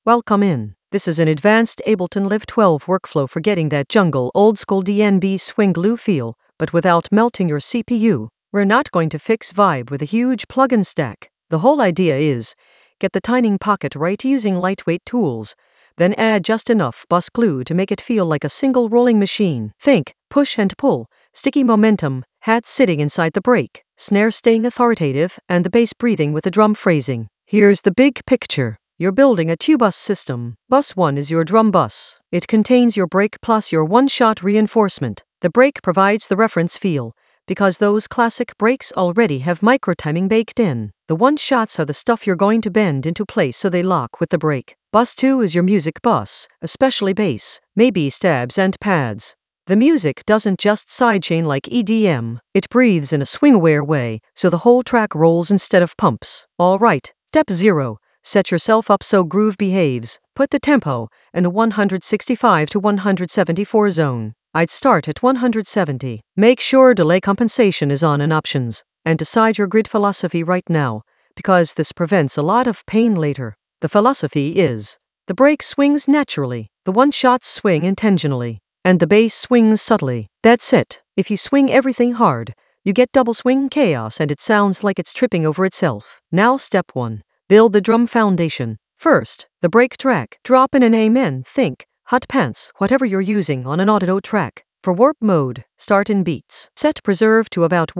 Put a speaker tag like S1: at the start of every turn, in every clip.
S1: Welcome in. This is an advanced Ableton Live 12 workflow for getting that jungle old school DNB swing glue feel, but without melting your CPU. We're not going to fix vibe with a huge plugin stack. The whole idea is get the timing pocket right using lightweight tools, then add just enough bus glue to make it feel like a single rolling machine. Think push and pull, sticky momentum, hat sitting inside the break, snare staying authoritative, and the bass breathing with the drum phrasing. Here's the big picture. You're building a two-bus system. Bus 1 is your drum bus. It contains your break plus your one-shot reinforcement. The break provides the reference feel, because those classic breaks already have micro-timing baked in. The one-shots are the stuff you're going to bend into place so they lock with the break. Bus 2 is your music bus, especially bass, maybe stabs and pads. The music doesn't just sidechain like EDM, it breathes in a swing-aware way, so the whole track rolls instead of pumps. Alright, step 0. Set yourself up so groove behaves. Put the tempo in the 165 to 174 zone. I'd start at 170. Make sure delay compensation is on in options. And decide your grid philosophy right now, because this prevents a lot of pain later. The philosophy is the break swings naturally, the one-shots swing intentionally, and the bass swings subtly. That's it. If you swing everything hard, you get double swing chaos and it sounds like it's tripping over itself. Now step 1. Build the drum foundation. First, the break track. Drop in an amen, think, hot pants, whatever you're using on an auto track. For warp mode, start in beats. Set preserve to about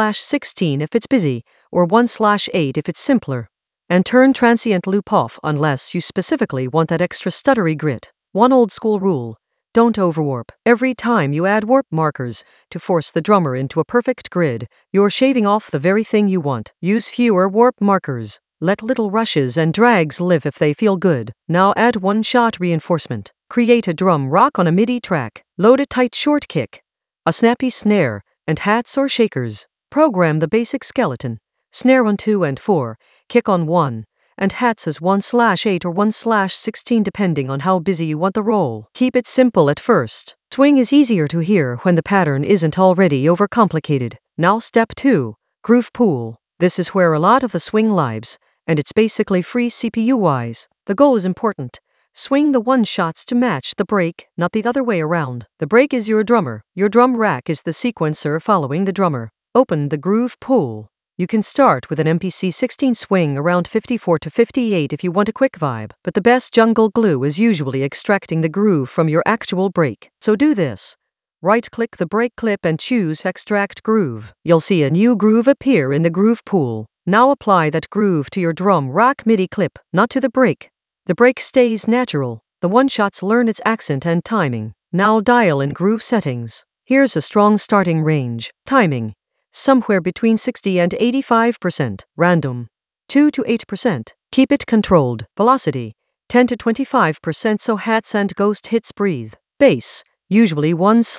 S1: 1/16 if it's busy, or 1/8 if it's simpler. And turn transient loop off unless you specifically want that extra stuttery grit. One old school rule. Don't overwarp. Every time you add warp markers to force the drummer into a perfect grid, you're shaving off the very thing you want. Use fewer warp markers. Let little rushes and drags live if they feel good. Now add one-shot reinforcement. Create a drum rock on a MIDI track. Load a tight short kick, a snappy snare, and hats or shakers. Program the basic skeleton. Snare on 2 and 4, kick on 1, and hats as 1/8 or 1/16 depending on how busy you want the roll. Keep it simple at first. Swing is easier to hear when the pattern isn't already overcomplicated. Now step 2, groove pool. This is where a lot of the swing lives, and it's basically free CPU-wise. The goal is important. Swing the one-shots to match the break, not the other way around. The break is your drummer. Your drum rack is the sequencer following the drummer. Open the groove pool. You can start with an MPC 16 swing around 54 to 58 if you want a quick vibe, but the best jungle glue is usually extracting the groove from your actual break. So do this. Right-click the break clip and choose Extract Groove. You'll see a new groove appear in the groove pool. Now apply that groove to your drum rack MIDI clip, not to the break. The break stays natural. The one-shots learn its accent and timing. Now dial in groove settings. Here's a strong starting range. Timing. Somewhere between 60 and 85%. Random. 2 to 8%. Keep it controlled. Velocity. 10 to 25% so hats and ghost hits breathe. Bass. Usually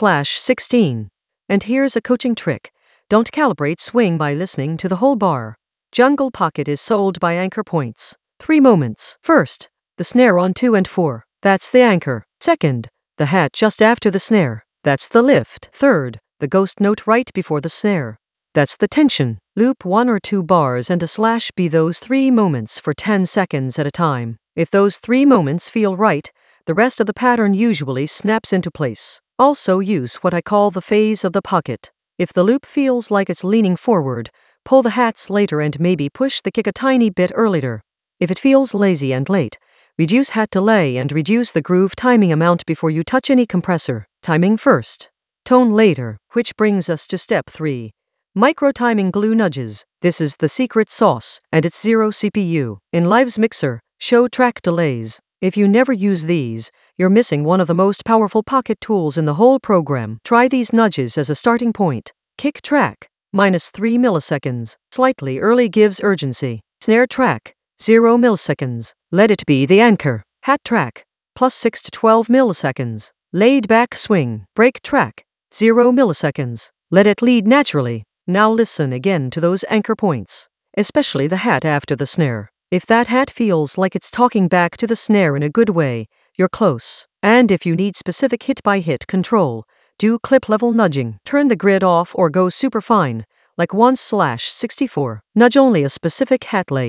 S1: 1/16. And here's a coaching trick. Don't calibrate swing by listening to the whole bar. Jungle Pocket is sold by anchor points. 3 moments. First, the snare on 2 and 4. That's the anchor. Second, the hat just after the snare. That's the lift. Third, the ghost note right before the snare. That's the tension. Loop 1 or 2 bars and a / be those 3 moments for 10 seconds at a time. If those 3 moments feel right, the rest of the pattern usually snaps into place. Also use what I call the phase of the pocket. If the loop feels like it's leaning forward, pull the hats later and maybe push the kick a tiny bit earlier. If it feels lazy and late, reduce hat delay and reduce the groove timing amount before you touch any compressor. Timing first, tone later, which brings us to step 3. Micro-timing glue nudges. This is the secret sauce, and it's 0 CPU. In Live's Mixer, show track delays. If you never use these, you're missing one of the most powerful pocket tools in the whole program. Try these nudges as a starting point. Kick track, -3 milliseconds. Slightly early gives urgency. Snare track, 0 milliseconds. Let it be the anchor. Hat track, +6 to 12 milliseconds. Laid back swing. Break track, 0 milliseconds. Let it lead naturally. Now listen again to those anchor points, especially the hat after the snare. If that hat feels like it's talking back to the snare in a good way, you're close. And if you need specific hit-by-hit control, do clip-level nudging. Turn the grid off or go super fine, like 1/64. Nudge only a specific hat late,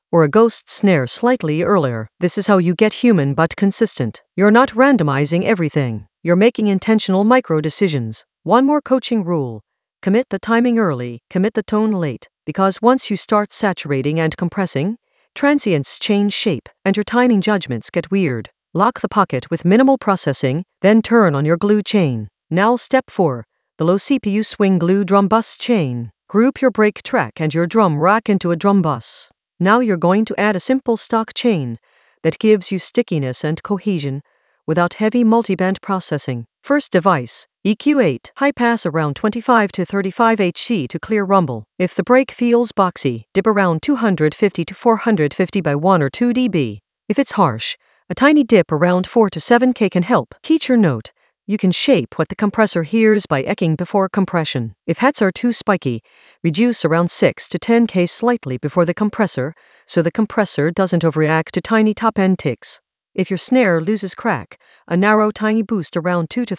S1: or a ghost snare slightly earlier. This is how you get human but consistent. You're not randomizing everything. You're making intentional micro decisions. One more coaching rule. Commit the timing early, commit the tone late, because once you start saturating and compressing, transients change shape, and your timing judgments get weird. Lock the pocket with minimal processing, then turn on your glue chain. Now step 4. The low CPU swing glue drum bus chain. Group your brake track and your drum rack into a drum bus. Now you're going to add a simple stock chain that gives you stickiness and cohesion without heavy multiband processing. First device, EQ8, high pass around 25 to 35 Hz to clear rumble. If the brake feels boxy, dip around 250 to 450 by 1 or 2 dB. If it's harsh, a tiny dip around 4 to 7K can help. Feature note. You can shape what the compressor hears by echoing before compression. If hats are too spiky, reduce around 6 to 10K slightly before the compressor, so the compressor doesn't overreact to tiny top-end ticks. If your snare loses crack, a narrow tiny boost around 2 to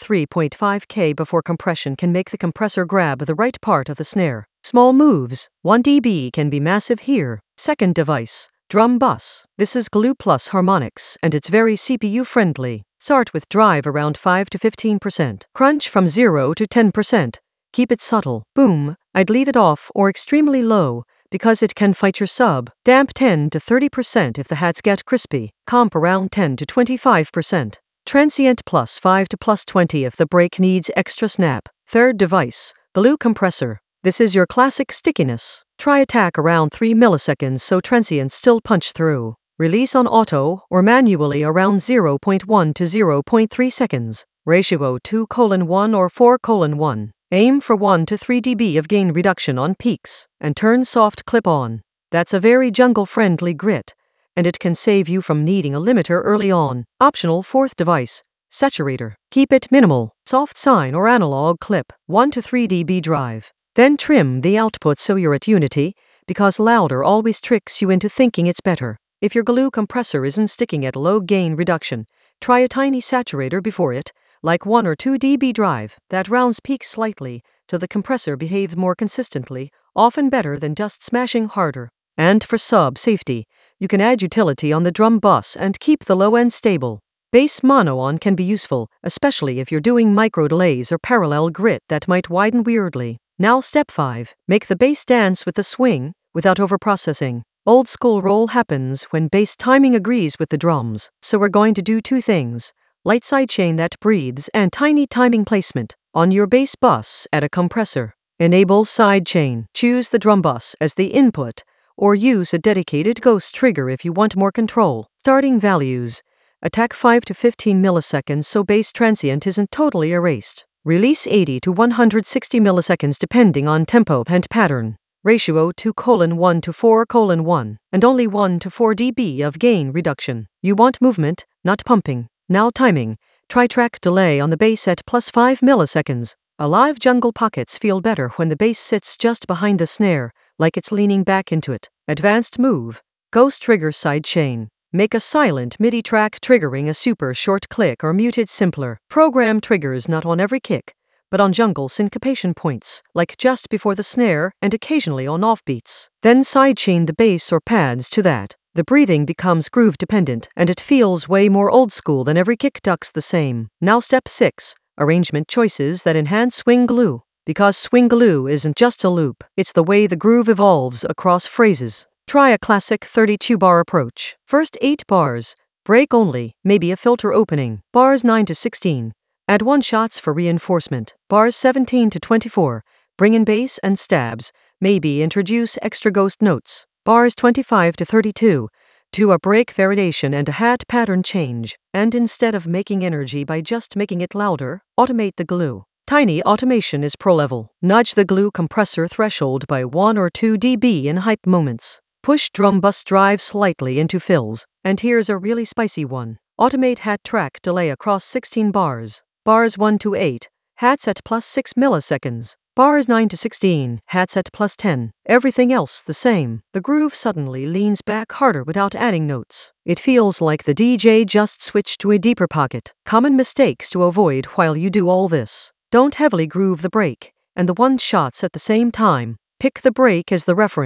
S1: 3.5K before compression can make the compressor grab the right part of the snare. Small moves, 1 dB can be massive here. Second device, drum bus. This is glue plus harmonics, and it's very CPU friendly. Start with drive around 5 to 15%. Crunch from 0 to 10%. Keep it subtle. Boom. I'd leave it off or extremely low, because it can fight your sub. Damp 10 to 30% if the hats get crispy. Comp around 10 to 25%. Transient plus 5 to plus 20 if the brake needs extra snap. Third device, the glue compressor. This is your classic stickiness. Try attack around 3 milliseconds so transients still punch through. Release on auto or manually around 0.1 to 0.3 seconds. Ratio 2:1 or 4:1. Aim for 1 to 3 dB of gain reduction on peaks, and turn soft clip on. That's a very jungle-friendly grit, and it can save you from needing a limiter early on. Optional fourth device, saturator. Keep it minimal, soft sine or analog clip, 1 to 3 dB drive. Then trim the output so you're at unity, because louder always tricks you into thinking it's better. If your glue compressor isn't sticking at low gain reduction, try a tiny saturator before it, like 1 or 2 dB drive, that rounds peaks slightly, till the compressor behaves more consistently, often better than just smashing harder. And for sub safety, you can add utility on the drum bus and keep the low end stable. Bass mono on can be useful, especially if you're doing micro delays or parallel grit that might widen weirdly. Now step 5, make the bass dance with the swing, without overprocessing. Old school roll happens when bass timing agrees with the drums, so we're going to do 2 things. Light sidechain that breathes and tiny timing placement. On your bass bus, add a compressor. Enable sidechain. Choose the drum bus as the input, or use a dedicated ghost trigger if you want more control. Starting values. Attack 5 to 15 milliseconds so bass transient isn't totally erased. Release 80 to 160 milliseconds depending on tempo and pattern. Ratio 2:1 to 4:1, and only 1 to 4 dB of gain reduction. You want movement, not pumping. Now timing. Try track delay on the bass at plus 5 milliseconds. Alive jungle pockets feel better when the bass sits just behind the snare, like it's leaning back into it. Advanced move. Ghost trigger sidechain. Make a silent MIDI track triggering a super short click or muted simpler. Program triggers not on every kick, but on jungle syncopation points, like just before the snare and occasionally on offbeats. Then sidechain the bass or pads to that. The breathing becomes groove dependent, and it feels way more old school than every kick ducks the same. Now step 6, arrangement choices that enhance swing glue. Because swing glue isn't just a loop, it's the way the groove evolves across phrases. Try a classic 32-bar approach. First 8 bars, break only, maybe a filter opening. Bars 9 to 16. Add 1 shots for reinforcement. Bars 17 to 24, bring in bass and stabs, maybe introduce extra ghost notes. Bars 25 to 32, do a break variation and a hat pattern change. And instead of making energy by just making it louder, automate the glue. Tiny automation is pro level. Nudge the glue compressor threshold by 1 or 2 dB in hype moments. Push drum bus drive slightly into fills. And here's a really spicy one. Automate hat track delay across 16 bars. Bars 1 to 8, hats at plus 6 milliseconds. Bars 9 to 16, hats at plus 10. Everything else the same. The groove suddenly leans back harder without adding notes. It feels like the DJ just switched to a deeper pocket. Common mistakes to avoid while you do all this. Don't heavily groove the break, and the 1 shots at the same time. Pick the break as the reference.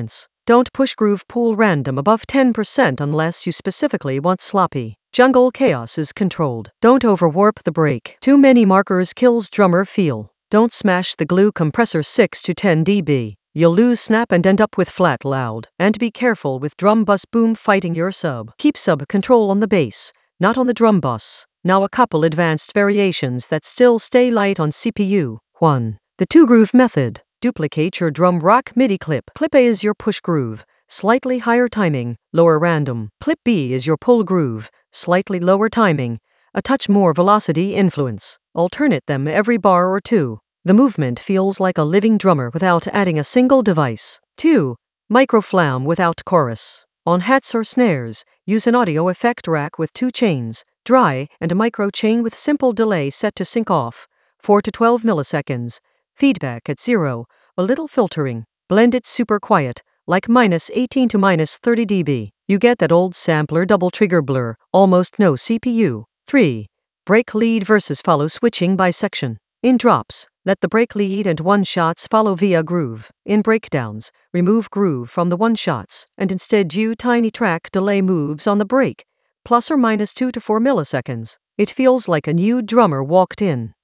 S1: Don't push groove pool random above 10% unless you specifically want sloppy. Jungle chaos is controlled. Don't overwarp the break. Too many markers kills drummer feel. Don't smash the glue compressor 6 to 10 dB. You'll lose snap and end up with flat loud. And be careful with drum bus boom fighting your sub. Keep sub control on the bass, not on the drum bus. Now a couple advanced variations that still stay light on CPU. 1. The 2-groove method. Duplicate your drum rock MIDI clip. Clip A is your push groove, slightly higher timing, lower random. Clip B is your pull groove, slightly lower timing, a touch more velocity influence. Alternate them every bar or two. The movement feels like a living drummer without adding a single device. 2. Microflam without chorus. On hats or snares, use an audio effect rack with 2 chains, dry, and a micro chain with simple delay set to sync off, 4 to 12 milliseconds. Feedback at 0, a little filtering. Blend it super quiet, like -18 to -30 dB. You get that old sampler double trigger blur, almost no CPU. 3. Break lead versus follow switching by section. In drops, let the break lead and one-shots follow via groove. In breakdowns, remove groove from the one-shots, and instead do tiny track delay moves on the break, ±2 to 4 milliseconds. It feels like a new drummer walked in.